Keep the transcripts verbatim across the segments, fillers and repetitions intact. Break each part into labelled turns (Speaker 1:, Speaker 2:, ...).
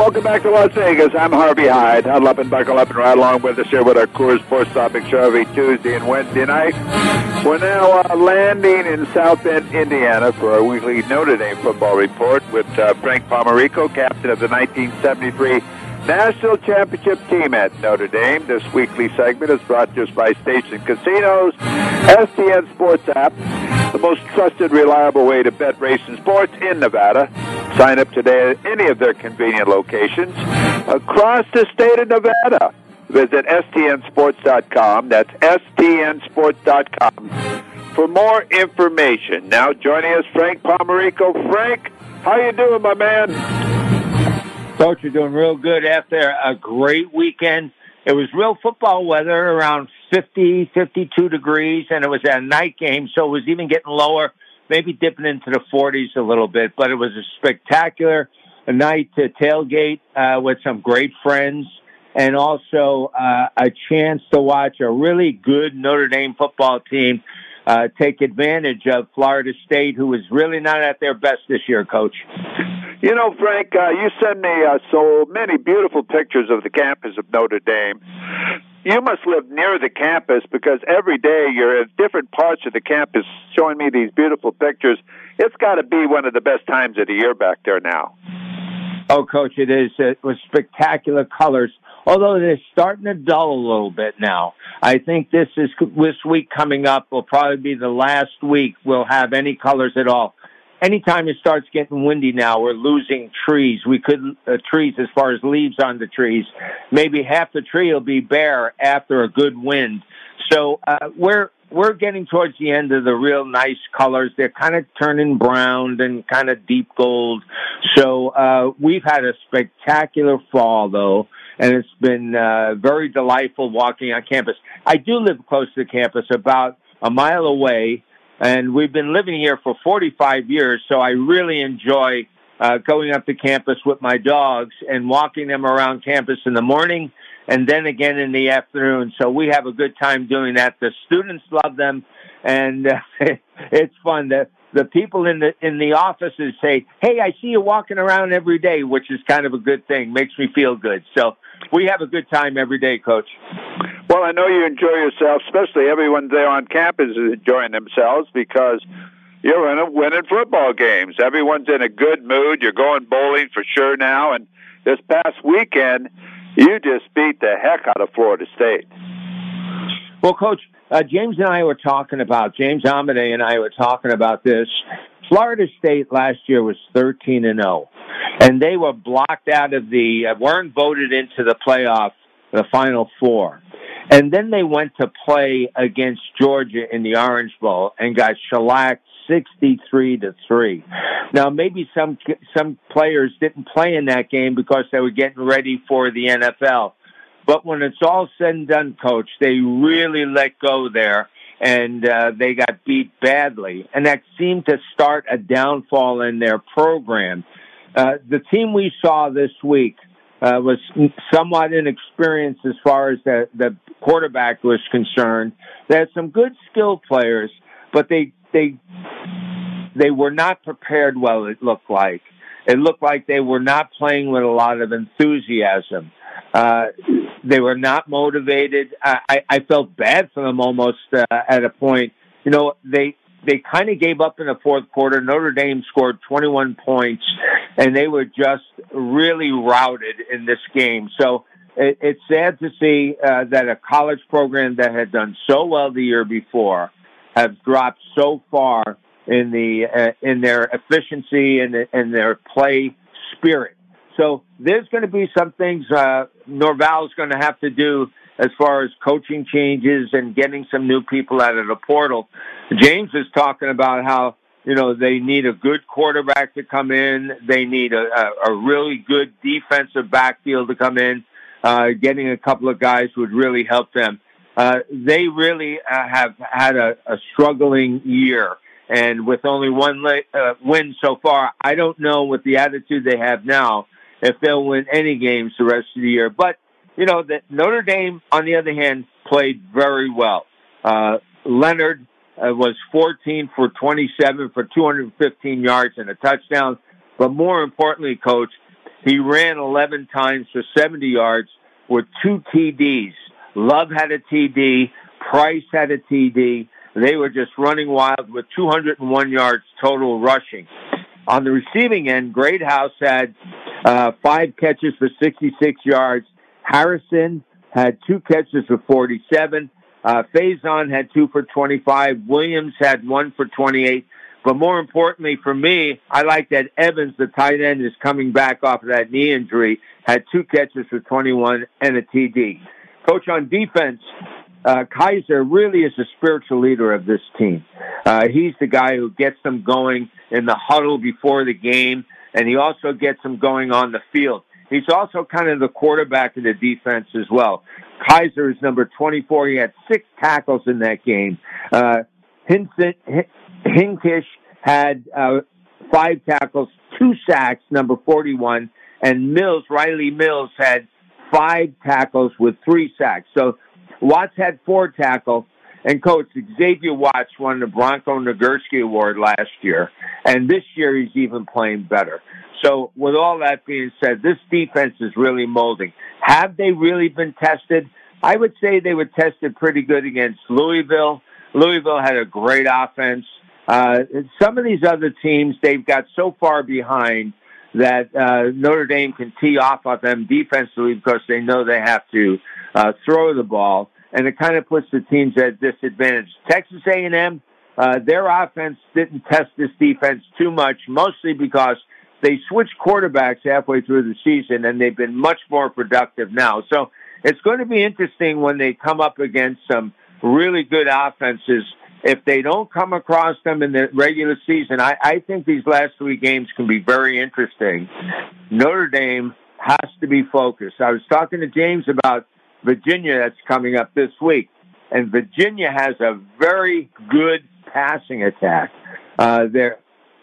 Speaker 1: welcome back to Las Vegas. I'm Harvey Hyde. Huddle up and buckle up and ride along with us here with our Coors Sports Topic Show every Tuesday and Wednesday night. We're now uh, landing in South Bend, Indiana for our weekly Notre Dame football report with uh, Frank Pomarico, captain of the nineteen seventy-three National Championship team at Notre Dame. This weekly segment is brought to us by Station Casinos, S T N Sports app, the most trusted, reliable way to bet racing sports in Nevada. Sign up today at any of their convenient locations across the state of Nevada. Visit S T N sports dot com. That's S T N sports dot com for more information. Now joining us, Frank Pomarico. Frank, how you doing, my man?
Speaker 2: Coach, you're doing real good after a great weekend. It was real football weather, around fifty, fifty-two degrees, and it was a night game, so it was even getting lower, maybe dipping into the forties a little bit. But it was a spectacular night to tailgate uh, with some great friends, and also uh, a chance to watch a really good Notre Dame football team uh, take advantage of Florida State, who is really not at their best this year, Coach.
Speaker 1: You know, Frank, uh, you send me uh, so many beautiful pictures of the campus of Notre Dame. You must live near the campus because every day you're in different parts of the campus showing me these beautiful pictures. It's got to be one of the best times of the year back there now.
Speaker 2: Oh, Coach, it is. It was spectacular colors, although they're starting to dull a little bit now. I think this is this week coming up will probably be the last week we'll have any colors at all. Anytime it starts getting windy now, we're losing trees. We could, uh, trees as far as leaves on the trees. Maybe half the tree will be bare after a good wind. So, uh, we're, we're getting towards the end of the real nice colors. They're kind of turning brown and kind of deep gold. So, uh, we've had a spectacular fall though, and it's been, uh, very delightful walking on campus. I do live close to the campus, about a mile away. And we've been living here for forty-five years, so I really enjoy uh, going up to campus with my dogs and walking them around campus in the morning and then again in the afternoon. So we have a good time doing that. The students love them, and uh, it's fun. The, the people in the in the offices say, hey, I see you walking around every day, which is kind of a good thing. Makes me feel good. So we have a good time every day, Coach.
Speaker 1: Well, I know you enjoy yourself, especially everyone there on campus is enjoying themselves because you're in a winning football games. Everyone's in a good mood. You're going bowling for sure now. And this past weekend, you just beat the heck out of Florida State.
Speaker 2: Well, Coach, uh, James and I were talking about, James Amade and I were talking about this. Florida State last year was thirteen and oh, and they were blocked out of the, uh, weren't voted into the playoff, the Final Four. And then they went to play against Georgia in the Orange Bowl and got shellacked sixty-three to three. Now, maybe some some players didn't play in that game because they were getting ready for the N F L. But when it's all said and done, Coach, they really let go there, and uh, they got beat badly. And that seemed to start a downfall in their program. Uh, the team we saw this week Uh, was somewhat inexperienced as far as the, the quarterback was concerned. They had some good skilled players, but they they they were not prepared well, it looked like. It looked like they were not playing with a lot of enthusiasm. Uh, they were not motivated. I, I, I felt bad for them almost uh, at a point. You know, they They kind of gave up in the fourth quarter. Notre Dame scored twenty-one points, and they were just really routed in this game. So it, it's sad to see uh, that a college program that had done so well the year before has dropped so far in the uh, in their efficiency and in their play spirit. So there's going to be some things uh, Norval's going to have to do as far as coaching changes and getting some new people out of the portal. James is talking about how, you know, they need a good quarterback to come in. They need a, a, a really good defensive backfield to come in. Uh, getting a couple of guys would really help them. Uh, they really uh, have had a, a struggling year. And with only one uh, win so far, I don't know with the attitude they have now if they'll win any games the rest of the year. But, you know, that Notre Dame, on the other hand, played very well. Uh, Leonard uh, was fourteen for twenty-seven for two hundred fifteen yards and a touchdown. But more importantly, Coach, He ran eleven times for seventy yards with two T Ds. Love had a T D. Price had a T D. They were just running wild with two hundred one yards total rushing. On the receiving end, Greathouse had uh, five catches for sixty-six yards. Harrison had two catches for forty-seven. Uh, Faison had two for twenty-five. Williams had one for twenty-eight. But more importantly for me, I like that Evans, the tight end, is coming back off of that knee injury, had two catches for twenty-one and a T D. Coach, on defense, uh, Kaiser really is the spiritual leader of this team. Uh, he's the guy who gets them going in the huddle before the game, and he also gets them going on the field. He's also kind of the quarterback of the defense as well. Kaiser is number twenty-four. He had six tackles in that game. Uh, Hinson, Hinkish had uh, five tackles, two sacks, number forty-one. And Mills, Riley Mills, had five tackles with three sacks. So Watts had four tackles. And Coach, Xavier Watts won the Bronco Nagurski Award last year. And this year he's even playing better. So with all that being said, this defense is really molding. Have they really been tested? I would say they were tested pretty good against Louisville. Louisville had a great offense. Uh, some of these other teams, they've got so far behind that uh, Notre Dame can tee off of them defensively because they know they have to uh, throw the ball. And it kind of puts the teams at disadvantage. Texas A and M, uh, their offense didn't test this defense too much, mostly because they switched quarterbacks halfway through the season, and they've been much more productive now. So it's going to be interesting when they come up against some really good offenses. If they don't come across them in the regular season, I, I think these last three games can be very interesting. Notre Dame has to be focused. I was talking to James about Virginia that's coming up this week, and Virginia has a very good passing attack. Uh, their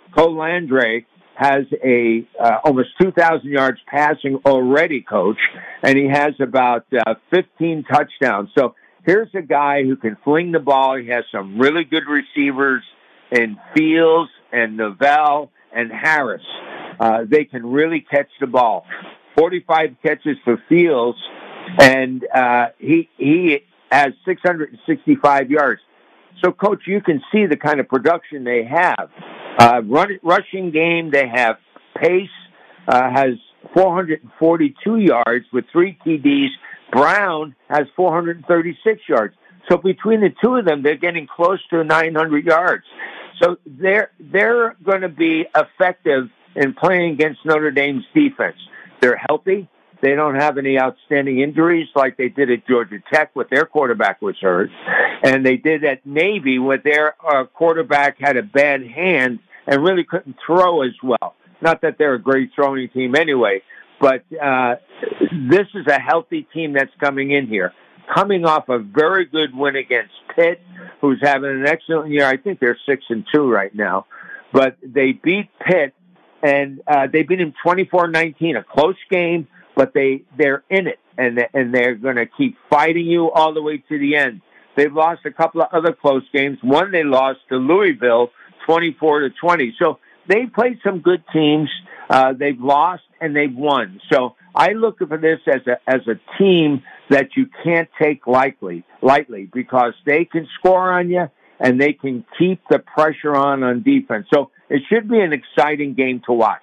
Speaker 2: Colandre has a uh, almost two thousand yards passing already, Coach, and he has about uh, fifteen touchdowns. So here's a guy who can fling the ball. He has some really good receivers in Fields and Novell and Harris. Uh, they can really catch the ball. forty-five catches for Fields, and uh, he he has six hundred sixty-five yards. So, Coach, you can see the kind of production they have. Uh, run, rushing game, they have Pace, uh, has four hundred forty-two yards with three T Ds. Brown has four hundred thirty-six yards. So between the two of them, they're getting close to nine hundred yards. So they're, they're going to be effective in playing against Notre Dame's defense. They're healthy. They don't have any outstanding injuries like they did at Georgia Tech with their quarterback was hurt. And they did at Navy with their uh, quarterback had a bad hand and really couldn't throw as well. Not that they're a great throwing team anyway, but uh, this is a healthy team that's coming in here. Coming off a very good win against Pitt, who's having an excellent year. I think they're six and two right now. But they beat Pitt, and uh, they beat him twenty-four nineteen, a close game, but they, they're in it, and, and they're going to keep fighting you all the way to the end. They've lost a couple of other close games. One they lost to Louisville, twenty-four to twenty. So they've played some good teams. Uh, they've lost and they've won. So I look for this as a as a team that you can't take lightly, lightly because they can score on you and they can keep the pressure on on defense. So it should be an exciting game to watch.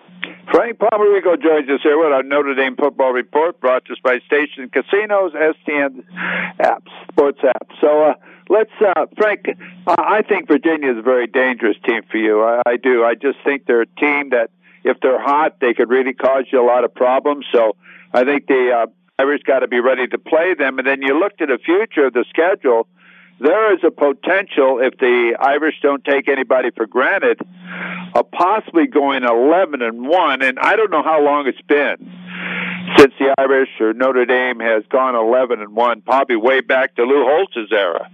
Speaker 1: Frank Palmerico joins us here with our Notre Dame football report brought to us by Station Casinos, S T N apps, sports apps. So uh, let's, uh, Frank, uh, I think Virginia is a very dangerous team for you. I, I do. I just think they're a team that if they're hot, they could really cause you a lot of problems. So I think the uh, Irish got to be ready to play them. And then you look to the future of the schedule. There is a potential, if the Irish don't take anybody for granted, of possibly going eleven and one. And I don't know how long it's been since the Irish or Notre Dame has gone eleven and one, probably way back to Lou Holtz's era.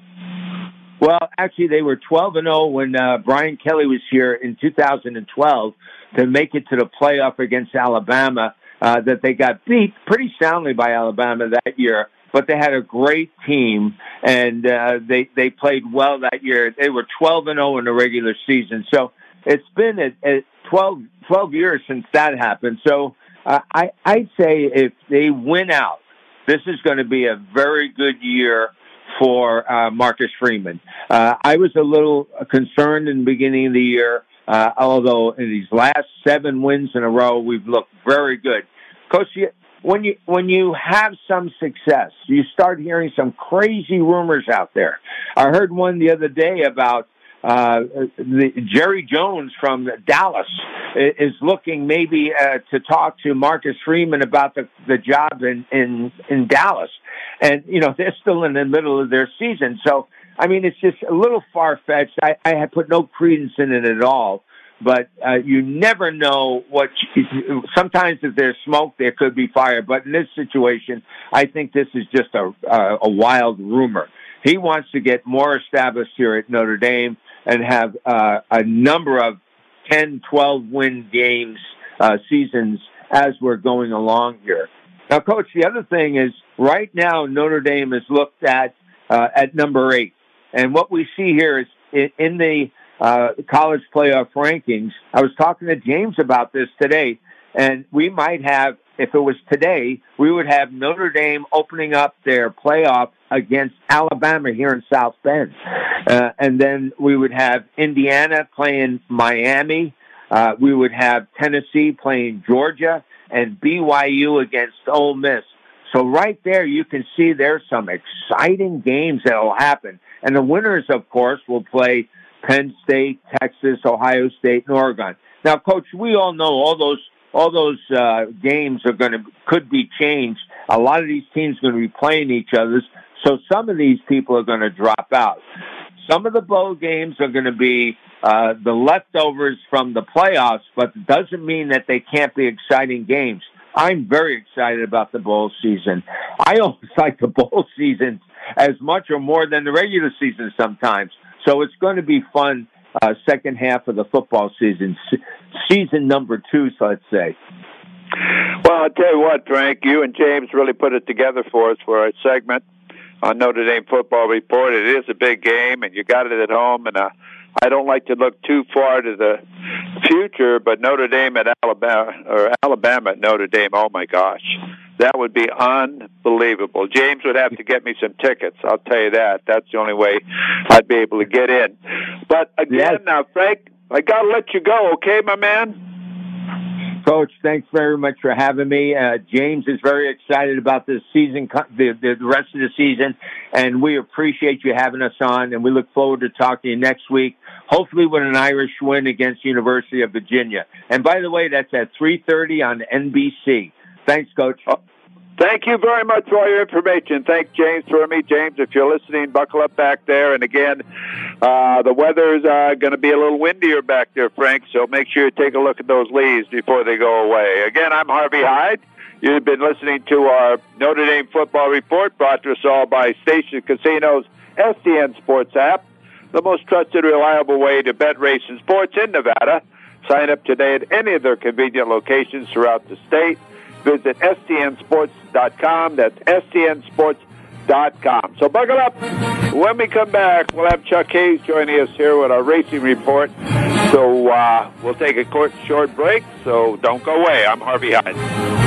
Speaker 2: Well, actually, they were twelve and oh when uh, Brian Kelly was here in two thousand twelve to make it to the playoff against Alabama, uh, that they got beat pretty soundly by Alabama that year. But they had a great team, and uh, they they played well that year. They were twelve and oh in the regular season. So it's been a, a twelve, twelve years since that happened. So uh, I, I'd say if they win out, this is going to be a very good year for uh, Marcus Freeman. Uh, I was a little concerned in the beginning of the year, uh, although in these last seven wins in a row, we've looked very good. Coach, when you when you have some success, you start hearing some crazy rumors out there. I heard one the other day about uh, the, Jerry Jones from Dallas is looking maybe uh, to talk to Marcus Freeman about the, the job in, in, in Dallas. And, you know, they're still in the middle of their season. So, I mean, it's just a little far-fetched. I, I had put no credence in it at all. But uh, you never know what you, sometimes if there's smoke, there could be fire. But in this situation, I think this is just a, a, a wild rumor. He wants to get more established here at Notre Dame and have uh, a number of ten, twelve win games, uh, seasons as we're going along here. Now, Coach, the other thing is right now Notre Dame is looked at uh, at number eight. And what we see here is in, in the uh, college playoff rankings, I was talking to James about this today, and we might have, if it was today, we would have Notre Dame opening up their playoff against Alabama here in South Bend. Uh, and then we would have Indiana playing Miami. Uh, we would have Tennessee playing Georgia and B Y U against Ole Miss. So right there, you can see there's some exciting games that will happen. And the winners, of course, will play Penn State, Texas, Ohio State, and Oregon. Now, Coach, we all know all those all those uh, games are going to could be changed. A lot of these teams are going to be playing each other, so some of these people are going to drop out. Some of the bowl games are going to be uh, the leftovers from the playoffs, but it doesn't mean that they can't be exciting games. I'm very excited about the bowl season. I almost like the bowl season as much or more than the regular season sometimes. So it's going to be fun. Uh, second half of the football season, season number two, so let's say.
Speaker 1: Well, I'll tell you what, Frank, you and James really put it together for us for our segment on Notre Dame Football Report. It is a big game, and you got it at home, and uh, I don't like to look too far to the future, but Notre Dame at Alabama, or Alabama at Notre Dame, oh my gosh. That would be unbelievable. James would have to get me some tickets. I'll tell you that. That's the only way I'd be able to get in. But again, yes. Now, Frank, I got to let you go, okay, my man?
Speaker 2: Coach, thanks very much for having me. Uh, James is very excited about this season, the, the rest of the season, and we appreciate you having us on, and we look forward to talking to you next week, hopefully with an Irish win against University of Virginia. And by the way, that's at three thirty on N B C. Thanks, Coach.
Speaker 1: Oh, thank you very much for all your information. Thanks, James, for me. James, if you're listening, buckle up back there. And again, uh, the weather's uh, going to be a little windier back there, Frank, so make sure you take a look at those leaves before they go away. Again, I'm Harvey Hyde. You've been listening to our Notre Dame Football Report, brought to us all by Station Casino's S T N Sports app, the most trusted, reliable way to bet, race, and sports in Nevada. Sign up today at any of their convenient locations throughout the state. Visit S T N sports dot com. That's S T N sports dot com. So buckle up. When we come back, we'll have Chuck Hayes joining us here with our racing report. So uh, we'll take a short break, so don't go away. I'm Harvey Hyde.